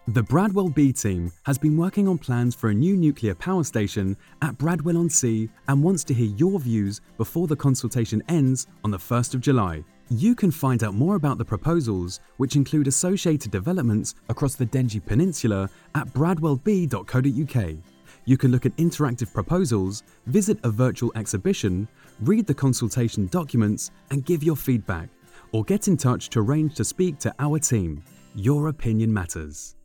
The Bradwell B team has been working on plans for a new nuclear power station at Bradwell-on-Sea and wants to hear your views before the consultation ends on the 1st of July. You can find out more about the proposals, which include associated developments across the Dengie Peninsula, at bradwellb.co.uk. You can look at interactive proposals, visit a virtual exhibition, read the consultation documents and give your feedback, or get in touch to arrange to speak to our team. Your opinion matters.